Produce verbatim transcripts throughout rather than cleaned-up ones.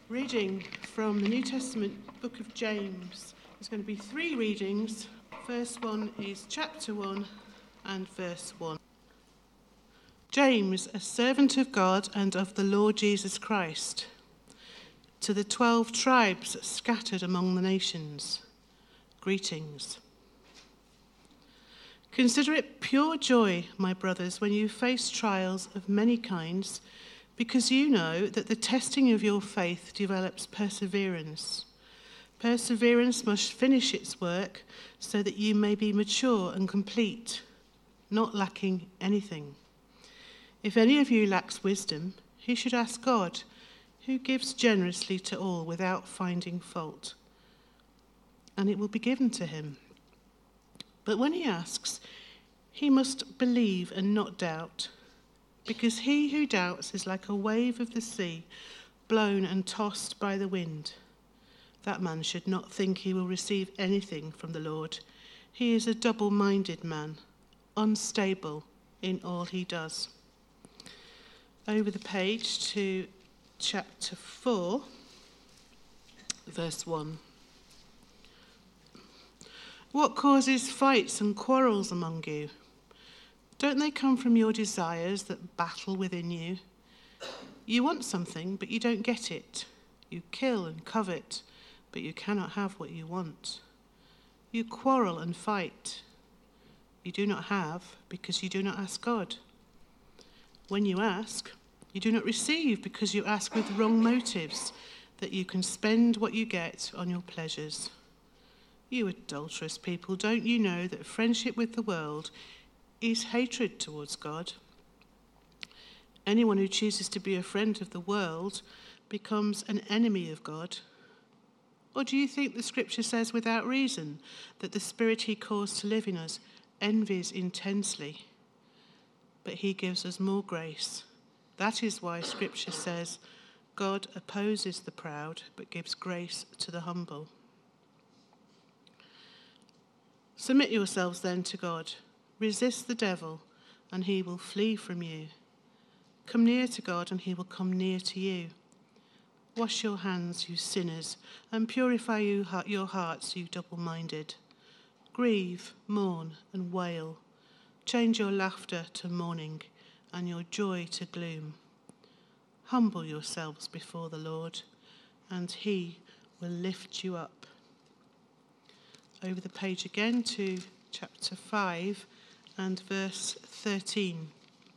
Reading from the New Testament book of James. There's going to be three readings. First one is chapter one and verse one. James, a servant of God and of the Lord Jesus Christ, to the twelve tribes scattered among the nations, greetings. Consider it pure joy, my brothers, when you face trials of many kinds, because you know that the testing of your faith develops perseverance. Perseverance must finish its work so that you may be mature and complete, not lacking anything. If any of you lacks wisdom, he should ask God, who gives generously to all without finding fault, and it will be given to him. But when he asks, he must believe and not doubt, because he who doubts is like a wave of the sea, blown and tossed by the wind. That man should not think he will receive anything from the Lord. He is a double-minded man, unstable in all he does. Over the page to chapter four, verse one. What causes fights and quarrels among you? Don't they come from your desires that battle within you? You want something, but you don't get it. You kill and covet, but you cannot have what you want. You quarrel and fight. You do not have because you do not ask God. When you ask, you do not receive because you ask with wrong motives, that you can spend what you get on your pleasures. You adulterous people, don't you know that friendship with the world is hatred towards God? Anyone who chooses to be a friend of the world becomes an enemy of God. Or do you think the scripture says without reason that the spirit he caused to live in us envies intensely? But he gives us more grace. That is why scripture says, God opposes the proud but gives grace to the humble. Submit yourselves then to God. Resist the devil, and he will flee from you. Come near to God, and he will come near to you. Wash your hands, you sinners, and purify you, your hearts, you double-minded. Grieve, mourn, and wail. Change your laughter to mourning, and your joy to gloom. Humble yourselves before the Lord, and he will lift you up. Over the page again to chapter five and verse thirteen.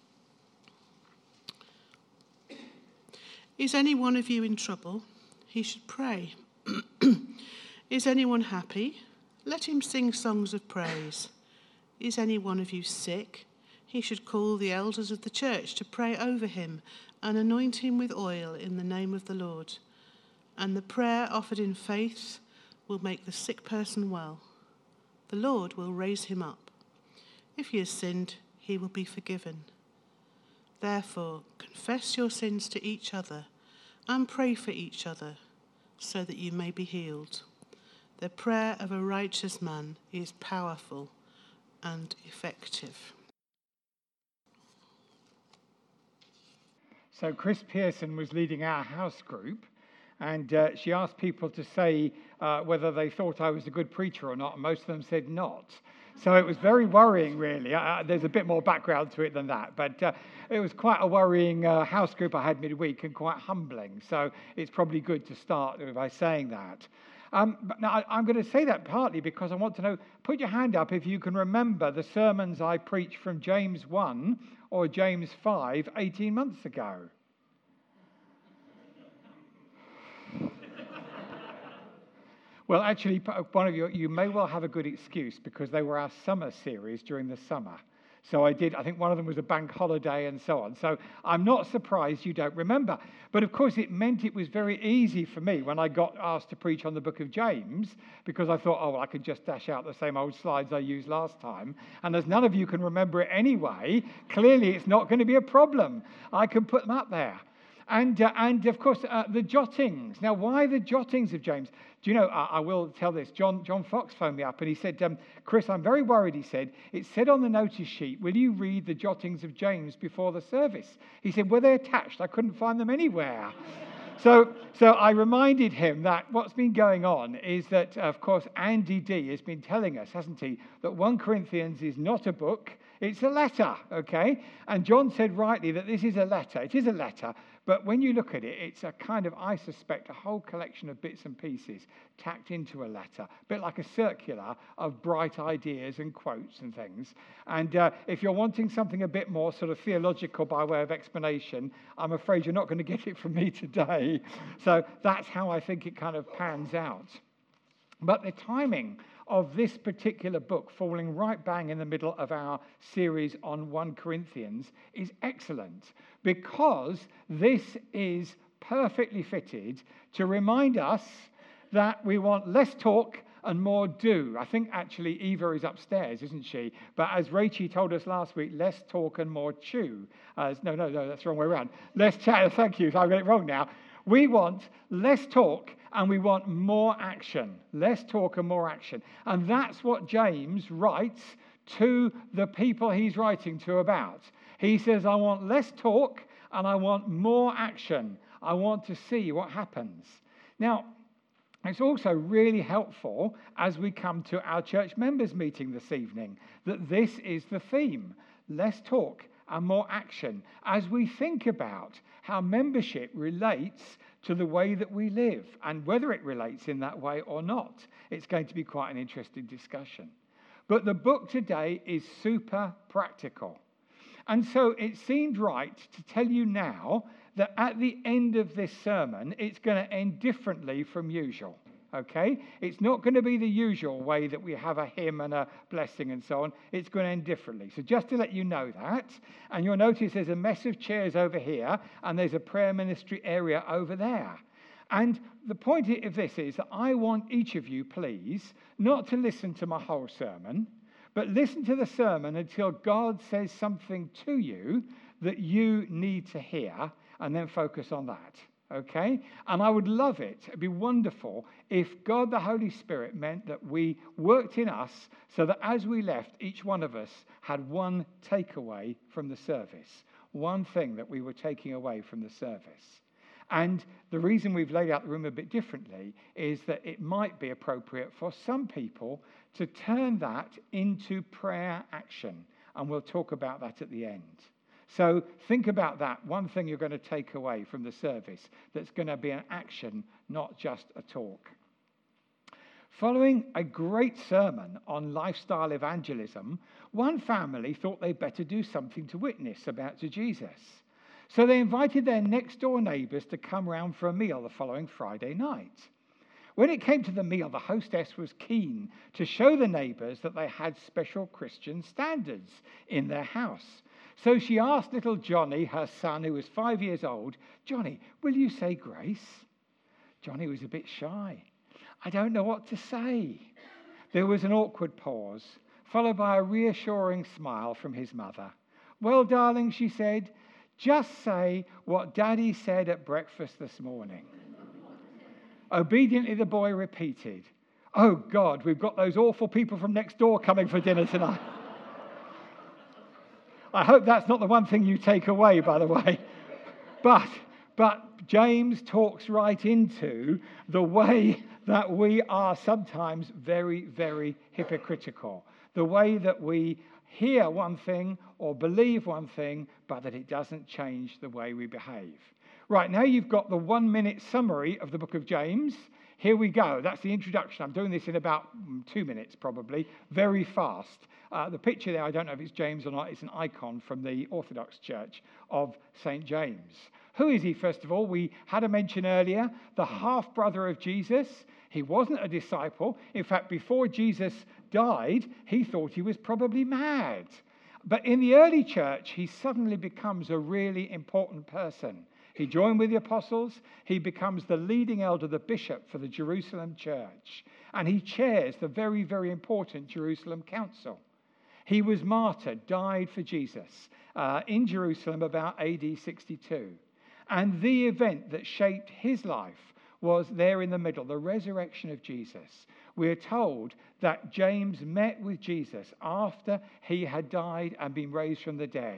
Is any one of you in trouble? He should pray. Is anyone happy? Let him sing songs of praise. Is any one of you sick? He should call the elders of the church to pray over him and anoint him with oil in the name of the Lord. And the prayer offered in faith will make the sick person well. The Lord will raise him up. If he has sinned, he will be forgiven. Therefore, confess your sins to each other and pray for each other so that you may be healed. The prayer of a righteous man is powerful and effective. So Chris Pearson was leading our house group, and uh, she asked people to say uh, whether they thought I was a good preacher or not, and most of them said not. So it was very worrying, really. Uh, there's a bit more background to it than that, but uh, it was quite a worrying uh, house group I had midweek and quite humbling. So it's probably good to start by saying that. Um, but now I, I'm going to say that partly because I want to know, put your hand up if you can remember the sermons I preached from James one or James five eighteen months ago. Well, actually, one of you, you may well have a good excuse because they were our summer series during the summer. So I did, I think one of them was a bank holiday and so on. So I'm not surprised you don't remember. But of course, it meant it was very easy for me when I got asked to preach on the book of James, because I thought, oh, well, I could just dash out the same old slides I used last time. And as none of you can remember it anyway, clearly it's not going to be a problem. I can put them up there. And, uh, and of course, uh, the jottings. Now, why the jottings of James? Do you know, I, I will tell this. John, John Fox phoned me up and he said, um, Chris, I'm very worried, he said. It said on the notice sheet, will you read the jottings of James before the service? He said, were they attached? I couldn't find them anywhere. So, so I reminded him that what's been going on is that, of course, Andy D has been telling us, hasn't he, that First Corinthians is not a book, it's a letter, okay? And John said rightly that this is a letter. It is a letter, but when you look at it, it's a kind of, I suspect, a whole collection of bits and pieces tacked into a letter, a bit like a circular of bright ideas and quotes and things. And uh, if you're wanting something a bit more sort of theological by way of explanation, I'm afraid you're not going to get it from me today. So that's how I think it kind of pans out. But the timing of this particular book falling right bang in the middle of our series on First Corinthians is excellent, because this is perfectly fitted to remind us that we want less talk and more do. I think actually Eva is upstairs, isn't she? But as Rachel told us last week, less talk and more chew. Uh, no, no, no, that's the wrong way around. Less chat, thank you, so I got it wrong now. We want less talk and we want more action. Less talk and more action. And that's what James writes to the people he's writing to about. He says, I want less talk and I want more action. I want to see what happens. Now, it's also really helpful as we come to our church members meeting this evening that this is the theme. Less talk and more action as we think about how membership relates to the way that we live and whether it relates in that way or not. It's going to be quite an interesting discussion. But the book today is super practical. And so it seemed right to tell you now that at the end of this sermon, it's going to end differently from usual. Okay? It's not going to be the usual way that we have a hymn and a blessing and so on. It's going to end differently. So just to let you know that, and you'll notice there's a mess of chairs over here, and there's a prayer ministry area over there. And the point of this is that I want each of you, please, not to listen to my whole sermon, but listen to the sermon until God says something to you that you need to hear, and then focus on that. Okay? And I would love it, it'd be wonderful if God the Holy Spirit meant that we worked in us so that as we left, each one of us had one takeaway from the service, one thing that we were taking away from the service. And the reason we've laid out the room a bit differently is that it might be appropriate for some people to turn that into prayer action. And we'll talk about that at the end. So think about that, one thing you're going to take away from the service that's going to be an action, not just a talk. Following a great sermon on lifestyle evangelism, one family thought they'd better do something to witness about to Jesus. So they invited their next door neighbours to come round for a meal the following Friday night. When it came to the meal, the hostess was keen to show the neighbours that they had special Christian standards in their house. So she asked little Johnny, her son, who was five years old, Johnny, will you say grace? Johnny was a bit shy. I don't know what to say. There was an awkward pause, followed by a reassuring smile from his mother. Well, darling, she said, just say what Daddy said at breakfast this morning. Obediently, the boy repeated, oh, God, we've got those awful people from next door coming for dinner tonight. I hope that's not the one thing you take away, by the way. But, but James talks right into the way that we are sometimes very, very hypocritical. The way that we hear one thing or believe one thing, but that it doesn't change the way we behave. Right, now you've got the one-minute summary of the book of James. Here we go. That's the introduction. I'm doing this in about two minutes, probably, very fast. Uh, the picture there, I don't know if it's James or not, it's an icon from the Orthodox Church of Saint James. Who is he, first of all? We had a mention earlier, the half-brother of Jesus. He wasn't a disciple. In fact, before Jesus died, he thought he was probably mad. But in the early church, he suddenly becomes a really important person. He joined with the apostles. He becomes the leading elder, the bishop for the Jerusalem church. And he chairs the very, very important Jerusalem council. He was martyred, died for Jesus uh, in Jerusalem about A D sixty-two. And the event that shaped his life was there in the middle, the resurrection of Jesus. We're told that James met with Jesus after he had died and been raised from the dead.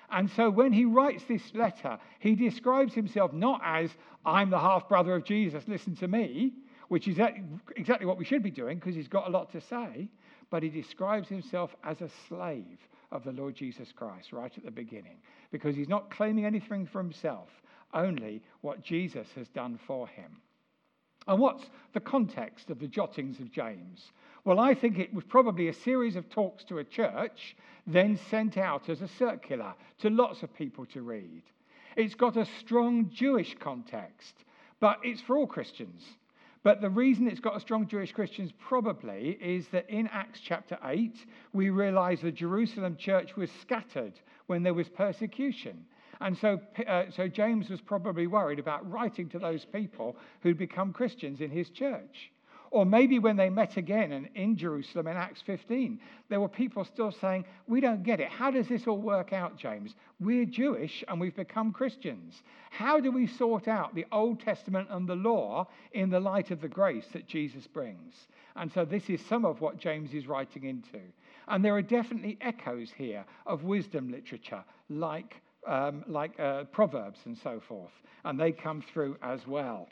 And so when he writes this letter, he describes himself not as, I'm the half-brother of Jesus, listen to me, which is exactly what we should be doing because he's got a lot to say, but he describes himself as a slave of the Lord Jesus Christ right at the beginning, because he's not claiming anything for himself, only what Jesus has done for him. And what's the context of the jottings of James? Well, I think it was probably a series of talks to a church, then sent out as a circular to lots of people to read. It's got a strong Jewish context, but it's for all Christians. But the reason it's got a strong Jewish Christians probably is that in Acts chapter eight, we realize the Jerusalem church was scattered when there was persecution. And so, uh, so James was probably worried about writing to those people who'd become Christians in his church. Or maybe when they met again and in Jerusalem in Acts fifteen, there were people still saying, we don't get it. How does this all work out, James? We're Jewish and we've become Christians. How do we sort out the Old Testament and the law in the light of the grace that Jesus brings? And so this is some of what James is writing into. And there are definitely echoes here of wisdom literature, like, um, like uh, Proverbs and so forth. And they come through as well.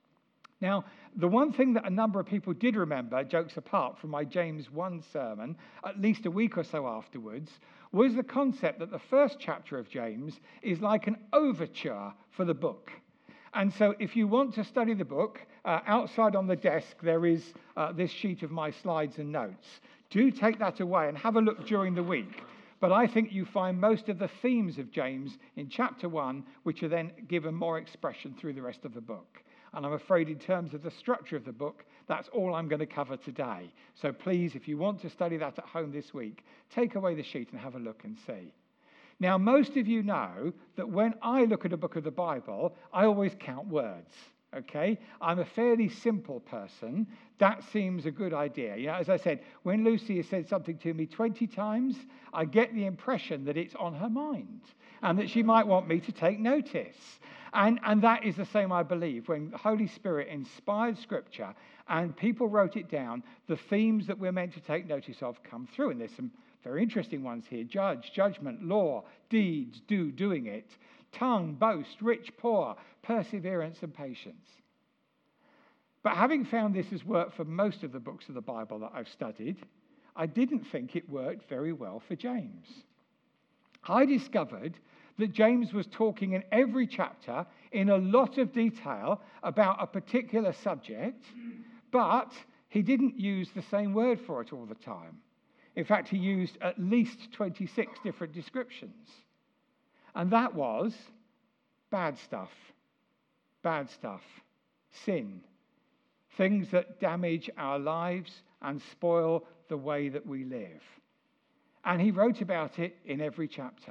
Now, the one thing that a number of people did remember, jokes apart, from my James one sermon, at least a week or so afterwards, was the concept that the first chapter of James is like an overture for the book. And so if you want to study the book, uh, outside on the desk there is uh, this sheet of my slides and notes. Do take that away and have a look during the week. But I think you find most of the themes of James in chapter one, which are then given more expression through the rest of the book. And I'm afraid in terms of the structure of the book, that's all I'm going to cover today. So please, if you want to study that at home this week, take away the sheet and have a look and see. Now, most of you know that when I look at a book of the Bible, I always count words, okay? I'm a fairly simple person. That seems a good idea. You know, as I said, when Lucy has said something to me twenty times, I get the impression that it's on her mind and that she might want me to take notice. And, and that is the same, I believe, when the Holy Spirit inspired Scripture and people wrote it down, the themes that we're meant to take notice of come through. And there's some very interesting ones here. Judge, judgment, law, deeds, do, doing it, tongue, boast, rich, poor, perseverance and patience. But having found this has worked for most of the books of the Bible that I've studied, I didn't think it worked very well for James. I discovered that James was talking in every chapter in a lot of detail about a particular subject, but he didn't use the same word for it all the time. In fact, he used at least twenty-six different descriptions. And that was bad stuff, bad stuff, sin, things that damage our lives and spoil the way that we live. And he wrote about it in every chapter.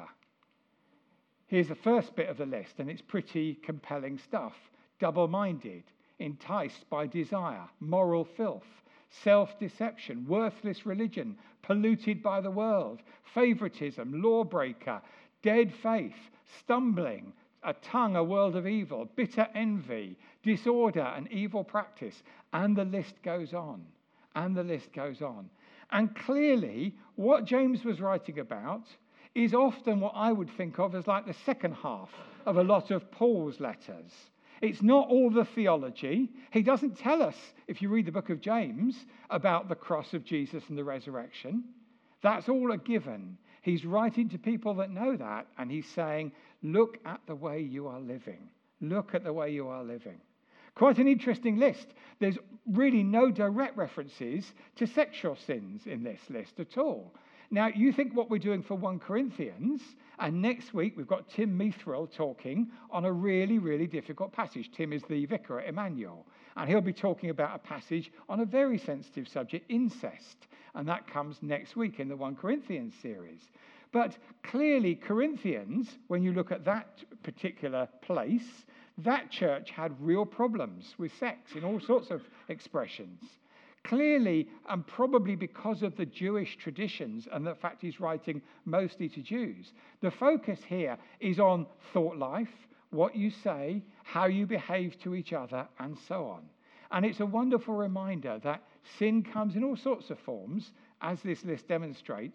Here's the first bit of the list, and it's pretty compelling stuff. Double-minded, enticed by desire, moral filth, self-deception, worthless religion, polluted by the world, favoritism, lawbreaker, dead faith, stumbling, a tongue, a world of evil, bitter envy, disorder, and evil practice. And the list goes on, and the list goes on. And clearly, what James was writing about is often what I would think of as like the second half of a lot of Paul's letters. It's not all the theology. He doesn't tell us, if you read the book of James, about the cross of Jesus and the resurrection. That's all a given. He's writing to people that know that, and he's saying, look at the way you are living. Look at the way you are living. Quite an interesting list. There's really no direct references to sexual sins in this list at all. Now, you think what we're doing for First Corinthians, and next week we've got Tim Mithril talking on a really, really difficult passage. Tim is the vicar at Emmanuel, and he'll be talking about a passage on a very sensitive subject, incest, and that comes next week in the First Corinthians series. But clearly, Corinthians, when you look at that particular place, that church had real problems with sex in all sorts of expressions. Clearly, and probably because of the Jewish traditions and the fact he's writing mostly to Jews, the focus here is on thought life, what you say, how you behave to each other, and so on. And it's a wonderful reminder that sin comes in all sorts of forms, as this list demonstrates,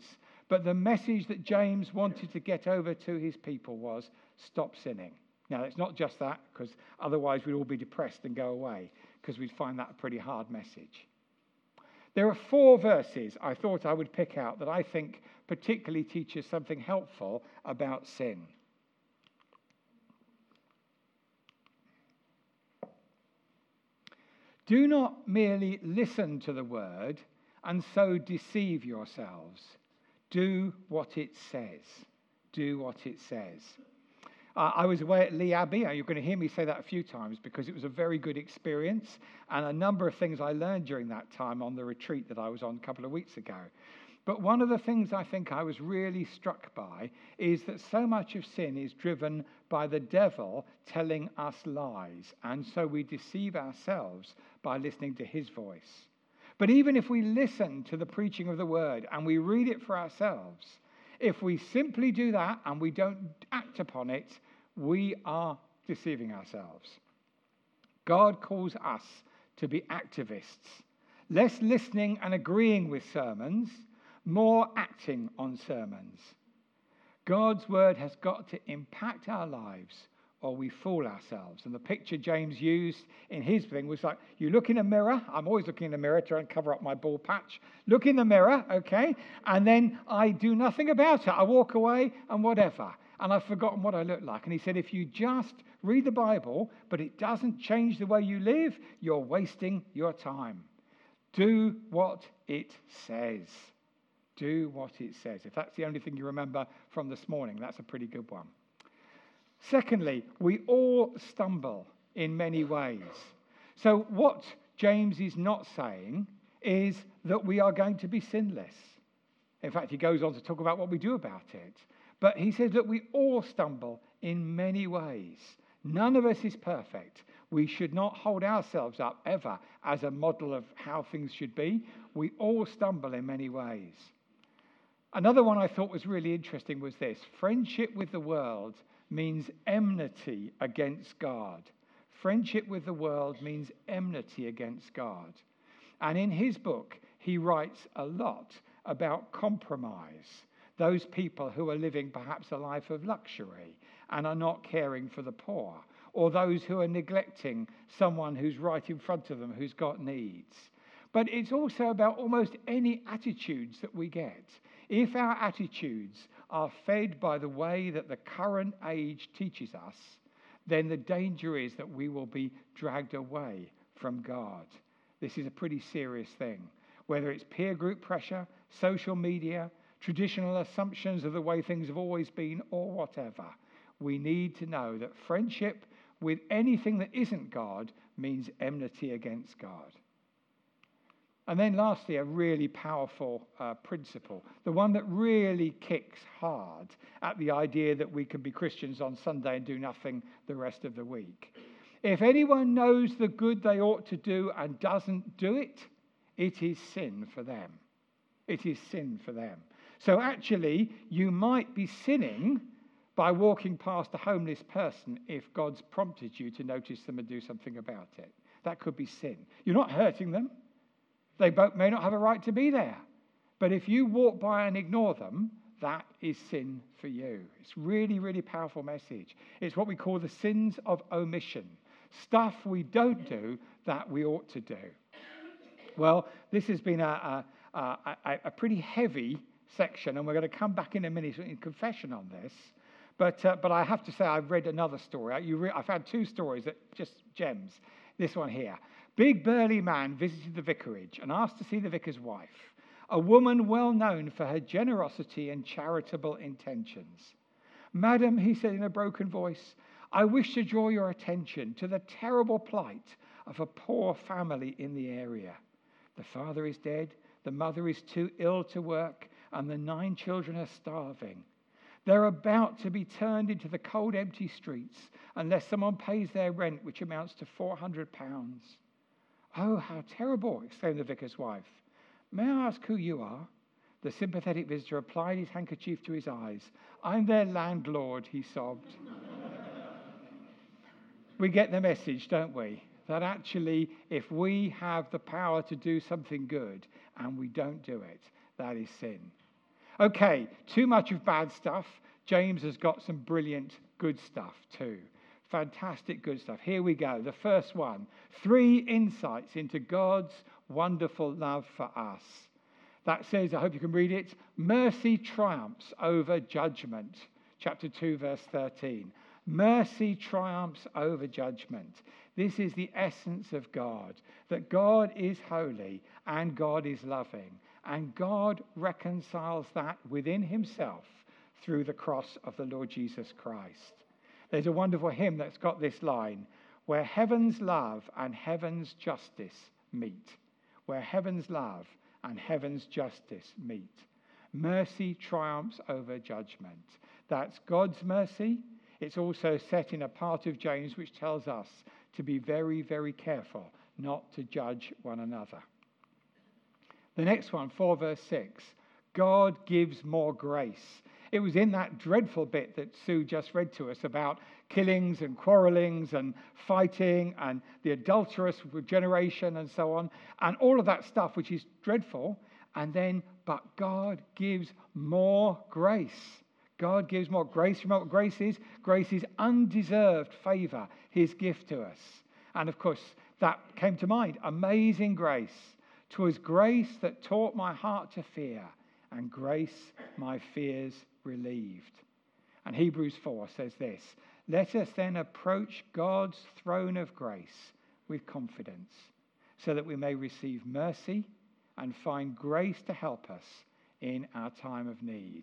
But the message that James wanted to get over to his people was, stop sinning. Now, it's not just that, because otherwise we'd all be depressed and go away, because we'd find that a pretty hard message. There are four verses I thought I would pick out that I think particularly teaches something helpful about sin. Do not merely listen to the word and so deceive yourselves. Do what it says. Do what it says. Uh, I was away at Lee Abbey. You're going to hear me say that a few times because it was a very good experience and a number of things I learned during that time on the retreat that I was on a couple of weeks ago. But one of the things I think I was really struck by is that so much of sin is driven by the devil telling us lies, and so we deceive ourselves by listening to his voice. But even if we listen to the preaching of the word and we read it for ourselves, if we simply do that and we don't act upon it, we are deceiving ourselves. God calls us to be activists, less listening and agreeing with sermons, more acting on sermons. God's word has got to impact our lives or we fool ourselves. And the picture James used in his thing was like, you look in a mirror. I'm always looking in the mirror to try and cover up my bald patch. Look in the mirror, okay? And then I do nothing about it. I walk away and whatever. And I've forgotten what I look like. And he said, if you just read the Bible, but it doesn't change the way you live, you're wasting your time. Do what it says. Do what it says. If that's the only thing you remember from this morning, that's a pretty good one. Secondly, we all stumble in many ways. So what James is not saying is that we are going to be sinless. In fact, he goes on to talk about what we do about it. But he says that we all stumble in many ways. None of us is perfect. We should not hold ourselves up ever as a model of how things should be. We all stumble in many ways. Another one I thought was really interesting was this. Friendship with the world means enmity against God. Friendship with the world means enmity against God. And in his book, he writes a lot about compromise. Those people who are living perhaps a life of luxury and are not caring for the poor, or those who are neglecting someone who's right in front of them who's got needs. But it's also about almost any attitudes that we get. If our attitudes are fed by the way that the current age teaches us, then the danger is that we will be dragged away from God. This is a pretty serious thing. Whether it's peer group pressure, social media, traditional assumptions of the way things have always been, or whatever, we need to know that friendship with anything that isn't God means enmity against God. And then lastly, a really powerful uh, principle, the one that really kicks hard at the idea that we can be Christians on Sunday and do nothing the rest of the week. If anyone knows the good they ought to do and doesn't do it, it is sin for them. It is sin for them. So actually, you might be sinning by walking past a homeless person if God's prompted you to notice them and do something about it. That could be sin. You're not hurting them. They both may not have a right to be there. But if you walk by and ignore them, that is sin for you. It's really, really powerful message. It's what we call the sins of omission. Stuff we don't do that we ought to do. Well, this has been a, a, a, a pretty heavy section, and we're going to come back in a minute in confession on this. But uh, but I have to say, I've read another story. You re- I've had two stories that just gems. This one here. Big burly man visited the vicarage and asked to see the vicar's wife, a woman well known for her generosity and charitable intentions. Madam, he said in a broken voice, I wish to draw your attention to the terrible plight of a poor family in the area. The father is dead, the mother is too ill to work, and the nine children are starving. They're about to be turned into the cold, empty streets unless someone pays their rent, which amounts to four hundred pounds. Oh, how terrible, exclaimed the vicar's wife. May I ask who you are? The sympathetic visitor applied his handkerchief to his eyes. I'm their landlord, he sobbed. We get the message, don't we? That actually, if we have the power to do something good and we don't do it, that is sin. Okay, too much of bad stuff. James has got some brilliant good stuff too. Fantastic good stuff. Here we go. The first one. Three insights into God's wonderful love for us. That says, I hope you can read it, mercy triumphs over judgment. Chapter two, verse thirteen. Mercy triumphs over judgment. This is the essence of God, that God is holy and God is loving. And God reconciles that within himself through the cross of the Lord Jesus Christ. There's a wonderful hymn that's got this line, where heaven's love and heaven's justice meet. Where heaven's love and heaven's justice meet. Mercy triumphs over judgment. That's God's mercy. It's also set in a part of James which tells us to be very, very careful not to judge one another. The next one, four verse six, God gives more grace. It was in that dreadful bit that Sue just read to us about killings and quarrelings and fighting and the adulterous generation and so on, and all of that stuff which is dreadful. And then, but God gives more grace. God gives more grace. Remember what grace is? Grace is undeserved favor, his gift to us. And of course, that came to mind. Amazing grace. 'Twas grace that taught my heart to fear, and grace my fears relieved. And Hebrews four says this, let us then approach God's throne of grace with confidence, so that we may receive mercy and find grace to help us in our time of need.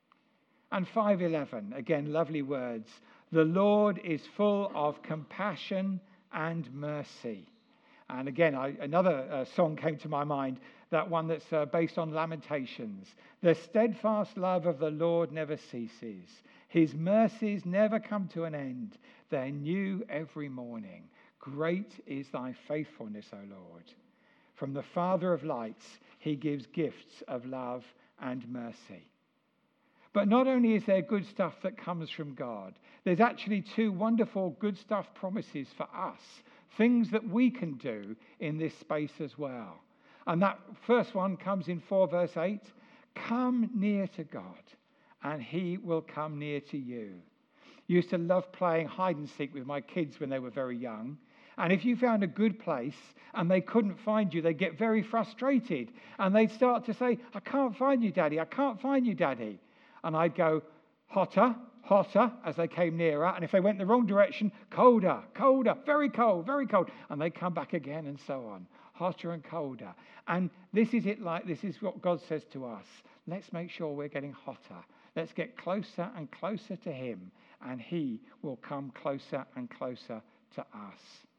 And five eleven, again, lovely words. The Lord is full of compassion and mercy. And again, I, another uh, song came to my mind, that one that's uh, based on Lamentations. The steadfast love of the Lord never ceases. His mercies never come to an end. They're new every morning. Great is thy faithfulness, O Lord. From the Father of lights, he gives gifts of love and mercy. But not only is there good stuff that comes from God, there's actually two wonderful good stuff promises for us, things that we can do in this space as well. And that first one comes in four verse eight. Come near to God, and he will come near to you. I used to love playing hide and seek with my kids when they were very young. And if you found a good place and they couldn't find you, they'd get very frustrated. And they'd start to say, I can't find you, Daddy. I can't find you, Daddy. And I'd go, hotter, hotter, as they came nearer. And if they went the wrong direction, colder, colder, very cold, very cold. And they'd come back again and so on, hotter and colder. And this is it like, this is what God says to us. Let's make sure we're getting hotter. Let's get closer and closer to him, and he will come closer and closer to us.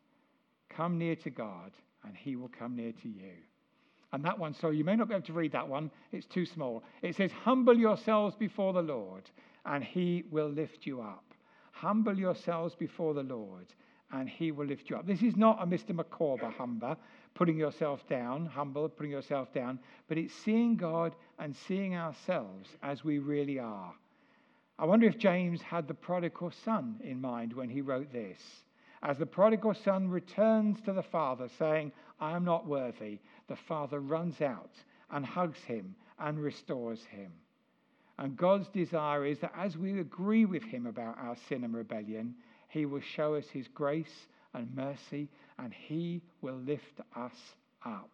Come near to God, and he will come near to you. And that one, sorry, you may not be able to read that one. It's too small. It says, humble yourselves before the Lord, and he will lift you up. Humble yourselves before the Lord, and he will lift you up. This is not a Mister Micawber humber, putting yourself down, humble, putting yourself down, but it's seeing God and seeing ourselves as we really are. I wonder if James had the prodigal son in mind when he wrote this. As the prodigal son returns to the father saying, I am not worthy, the father runs out and hugs him and restores him. And God's desire is that as we agree with him about our sin and rebellion, he will show us his grace and mercy, and he will lift us up.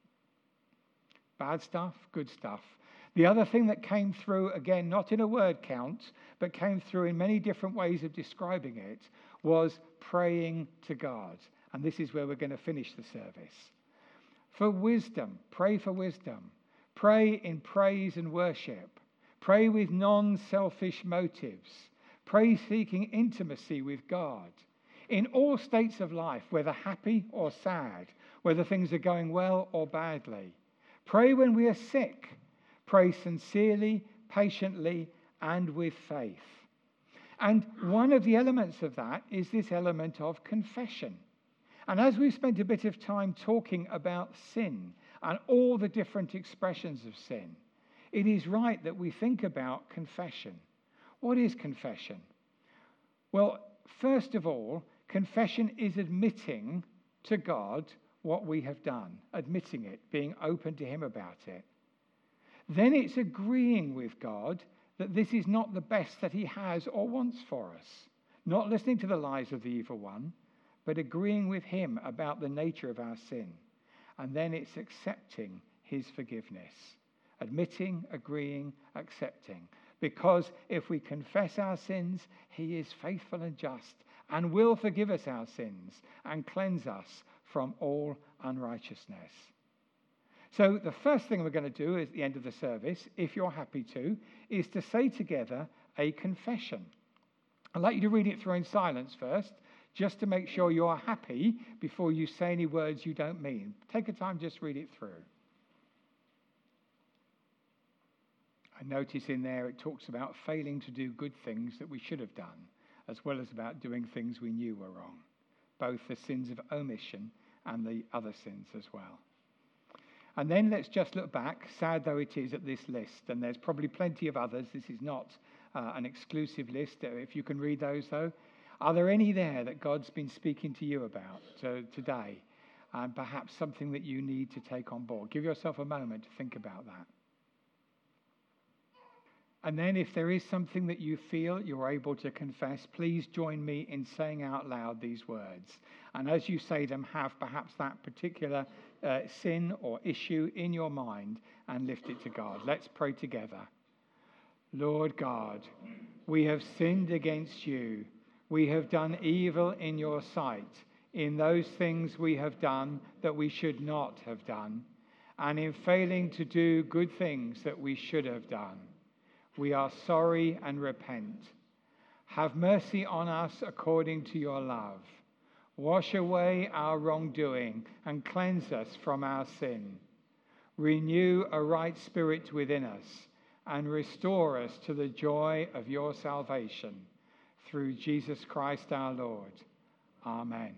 Bad stuff, good stuff. The other thing that came through, again, not in a word count, but came through in many different ways of describing it, was praying to God. And this is where we're going to finish the service. For wisdom, pray for wisdom. Pray in praise and worship. Pray with non-selfish motives. Pray seeking intimacy with God. In all states of life, whether happy or sad, whether things are going well or badly. Pray when we are sick. Pray sincerely, patiently, and with faith. And one of the elements of that is this element of confession. And as we've spent a bit of time talking about sin and all the different expressions of sin, it is right that we think about confession. What is confession? Well, first of all, confession is admitting to God what we have done, admitting it, being open to him about it. then it's agreeing with God that this is not the best that he has or wants for us. Not listening to the lies of the evil one, but agreeing with him about the nature of our sin. And then it's accepting his forgiveness. Admitting, agreeing, accepting. Because if we confess our sins, he is faithful and just and will forgive us our sins and cleanse us from all unrighteousness. So the first thing we're going to do at the end of the service, if you're happy to, is to say together a confession. I'd like you to read it through in silence first, just to make sure you're happy before you say any words you don't mean. Take a time, just read it through. I notice in there it talks about failing to do good things that we should have done, as well as about doing things we knew were wrong, both the sins of omission and the other sins as well. And then let's just look back, sad though it is, at this list. And there's probably plenty of others. This is not uh, an exclusive list. If you can read those, though. Are there any there that God's been speaking to you about uh, today? And perhaps something that you need to take on board. Give yourself a moment to think about that. And then if there is something that you feel you're able to confess, please join me in saying out loud these words. And as you say them, have perhaps that particular uh, sin or issue in your mind and lift it to God. Let's pray together. Lord God, we have sinned against you. We have done evil in your sight, in those things we have done that we should not have done, and in failing to do good things that we should have done. We are sorry and repent. Have mercy on us according to your love. Wash away our wrongdoing and cleanse us from our sin. Renew a right spirit within us and restore us to the joy of your salvation. Through Jesus Christ our Lord. Amen.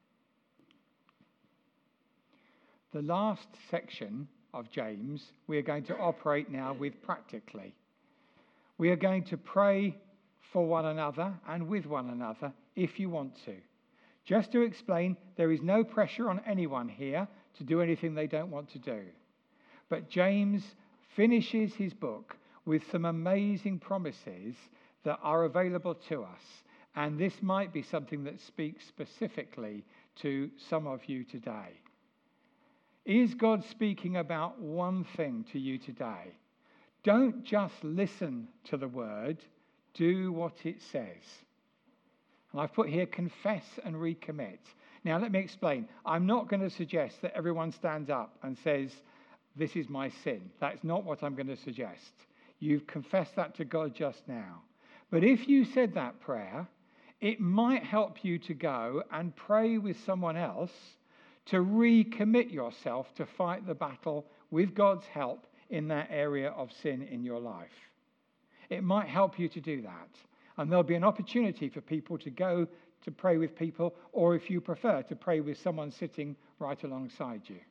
The last section of James we are going to operate now with practically. We are going to pray for one another and with one another if you want to. Just to explain, there is no pressure on anyone here to do anything they don't want to do. But James finishes his book with some amazing promises that are available to us. And this might be something that speaks specifically to some of you today. Is God speaking about one thing to you today? Don't just listen to the word, do what it says. And I've put here confess and recommit. Now let me explain. I'm not going to suggest that everyone stands up and says, this is my sin. That's not what I'm going to suggest. You've confessed that to God just now. But if you said that prayer, it might help you to go and pray with someone else to recommit yourself to fight the battle with God's help in that area of sin in your life. It might help you to do that. And there'll be an opportunity for people to go to pray with people, or if you prefer, to pray with someone sitting right alongside you.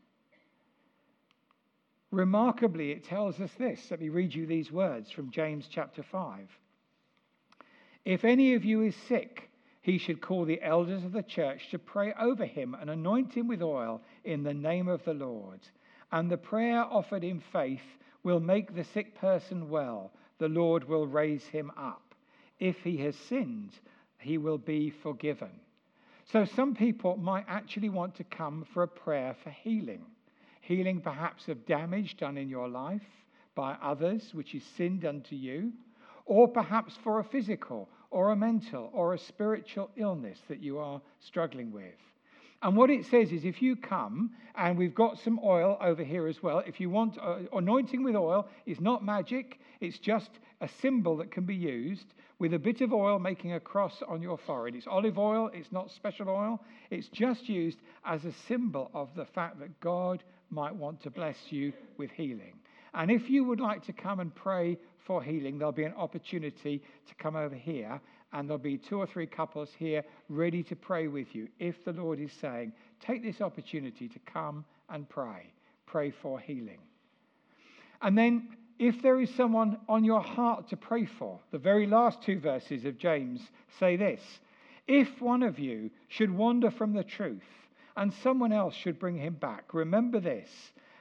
Remarkably, it tells us this. Let me read you these words from James chapter five. If any of you is sick, he should call the elders of the church to pray over him and anoint him with oil in the name of the Lord. And the prayer offered in faith will make the sick person well. The Lord will raise him up. If he has sinned, he will be forgiven. So some people might actually want to come for a prayer for healing. Healing perhaps of damage done in your life by others, which is sin done to you. Or perhaps for a physical or a mental or a spiritual illness that you are struggling with. And what it says is if you come, and we've got some oil over here as well, if you want, uh, anointing with oil is not magic, it's just a symbol that can be used with a bit of oil making a cross on your forehead. It's olive oil, it's not special oil, it's just used as a symbol of the fact that God might want to bless you with healing. And if you would like to come and pray for healing, there'll be an opportunity to come over here, and there'll be two or three couples here ready to pray with you. If the Lord is saying, take this opportunity to come and pray. Pray for healing. And then if there is someone on your heart to pray for, the very last two verses of James say this. If one of you should wander from the truth and someone else should bring him back, remember this.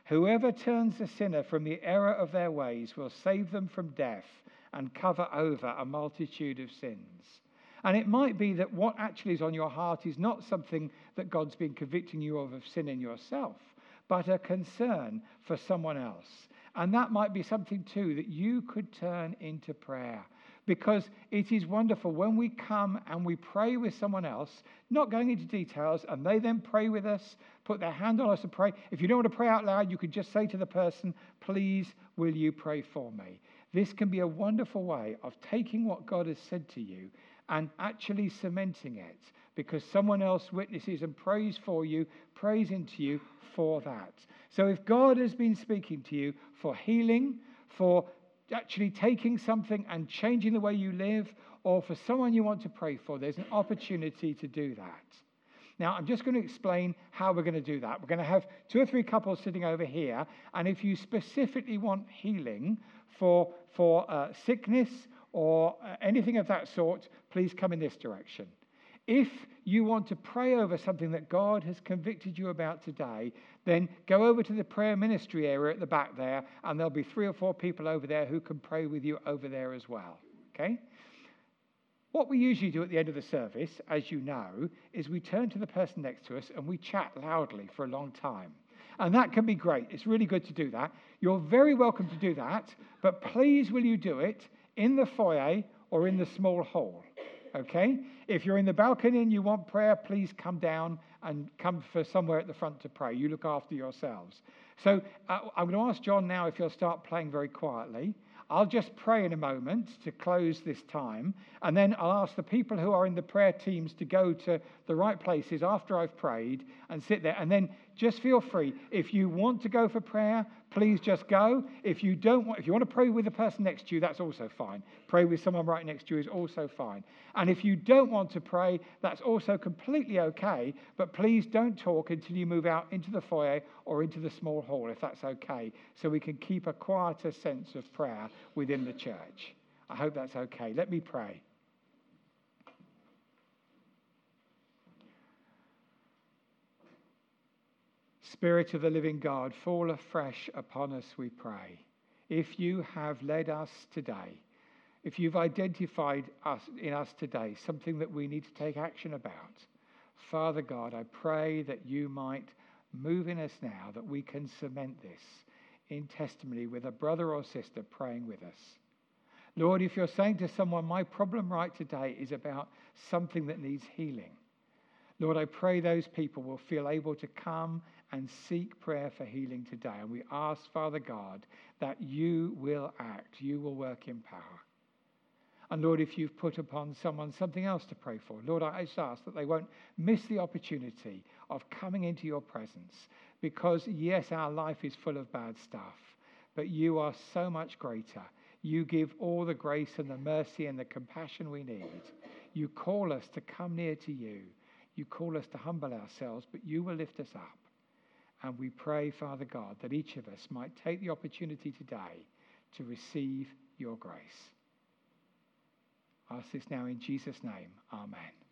Whoever turns the sinner from the error of their ways will save them from death and cover over a multitude of sins. And it might be that what actually is on your heart is not something that God's been convicting you of of sin in yourself, but a concern for someone else. And that might be something too that you could turn into prayer. Because it is wonderful when we come and we pray with someone else, not going into details, and they then pray with us, put their hand on us and pray. If you don't want to pray out loud, you could just say to the person, please, will you pray for me? This can be a wonderful way of taking what God has said to you and actually cementing it, because someone else witnesses and prays for you, prays into you for that. So if God has been speaking to you for healing, for actually taking something and changing the way you live, or for someone you want to pray for, there's an opportunity to do that. Now, I'm just going to explain how we're going to do that. We're going to have two or three couples sitting over here, and if you specifically want healing for, for uh, sickness or uh, anything of that sort, please come in this direction. If you want to pray over something that God has convicted you about today, then go over to the prayer ministry area at the back there, and there'll be three or four people over there who can pray with you over there as well. Okay? What we usually do at the end of the service, as you know, is we turn to the person next to us and we chat loudly for a long time. And that can be great. It's really good to do that. You're very welcome to do that, but please will you do it in the foyer or in the small hall. Okay? If you're in the balcony and you want prayer, please come down and come for somewhere at the front to pray. You look after yourselves. So uh, I'm going to ask John now if he'll start playing very quietly. I'll just pray in a moment to close this time, and then I'll ask the people who are in the prayer teams to go to the right places after I've prayed and sit there. And then just feel free. If you want to go for prayer, please just go. If you don't want, if you want to pray with the person next to you, that's also fine. Pray with someone right next to you is also fine. And if you don't want to pray, that's also completely okay. But please don't talk until you move out into the foyer or into the small hall, if that's okay, so we can keep a quieter sense of prayer within the church. I hope that's okay. Let me pray. Spirit of the living God, fall afresh upon us, we pray. If you have led us today, if you've identified us in us today something that we need to take action about, Father God, I pray that you might move in us now, that we can cement this in testimony with a brother or sister praying with us. Lord, if you're saying to someone, my problem right today is about something that needs healing, Lord, I pray those people will feel able to come and seek prayer for healing today. And we ask, Father God, that you will act, you will work in power. And Lord, if you've put upon someone something else to pray for, Lord, I just ask that they won't miss the opportunity of coming into your presence. Because yes, our life is full of bad stuff, but you are so much greater. You give all the grace and the mercy and the compassion we need. You call us to come near to you. You call us to humble ourselves, but you will lift us up. And we pray, Father God, that each of us might take the opportunity today to receive your grace. I ask this now in Jesus' name. Amen.